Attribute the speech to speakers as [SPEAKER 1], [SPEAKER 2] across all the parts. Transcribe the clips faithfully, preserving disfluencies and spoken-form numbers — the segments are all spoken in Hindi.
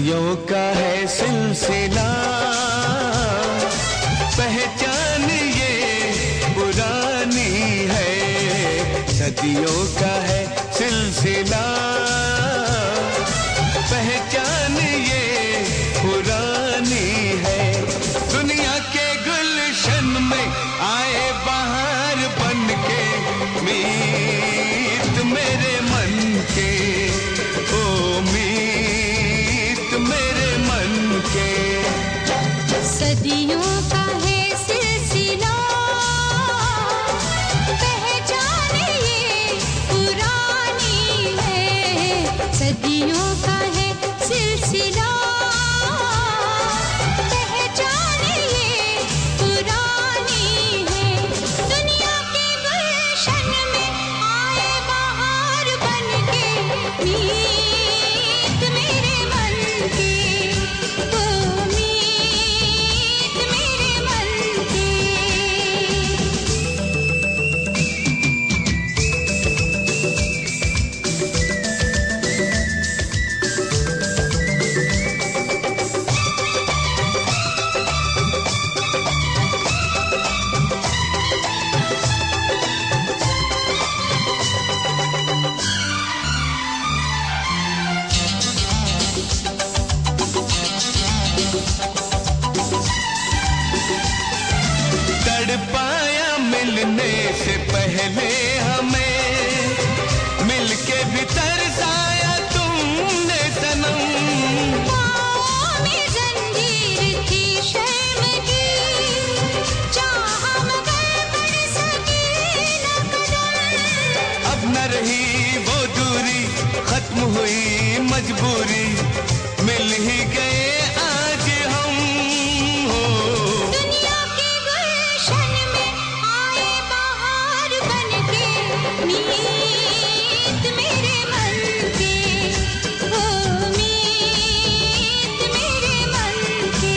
[SPEAKER 1] सदियों का है सिलसिला, पहचान ये पुरानी है। सदियों का है सिलसिला, पहचान ये पुरानी है। दुनिया के गुलशन में आए बहार बन के, मीत मेरे मन के, ओ मीत मेरे मन के।
[SPEAKER 2] सदियों का है सिलसिला, पहचान ये पुरानी है। सदियों का है सिलसिला, पहचान ये पुरानी है। दुनिया के गुलशन में आए बहार बन के, मीत मेरे मन के, ओ मीत मेरे मन के।
[SPEAKER 1] तड़पाया मिलने से पहले हमें, मिलके भी तरसाया तुमने सनम।
[SPEAKER 2] पाँव में जंजीर थी शर्मगी, चाहा मगर बढ़ सके न कदम।
[SPEAKER 1] अब न रही वो दूरी, खत्म हुई मजबूरी, मिल ही गए आज हम। हो
[SPEAKER 2] दुनिया के गुलशन में आए बहार बन के, मीत मेरे मन के, ओ मीत मेरे मन के।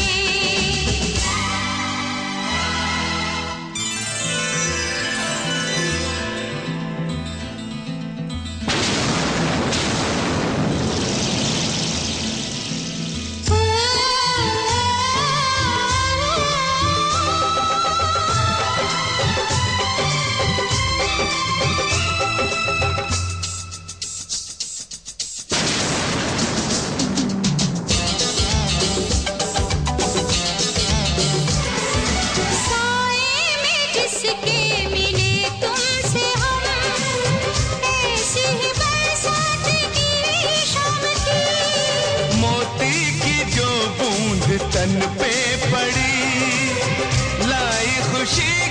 [SPEAKER 2] साए में जिसके मिले तुमसे हम, ऐसी ही बरसात की शाम थी।
[SPEAKER 1] मोती की जो बूंद तन पे पड़ी, लाई खुशी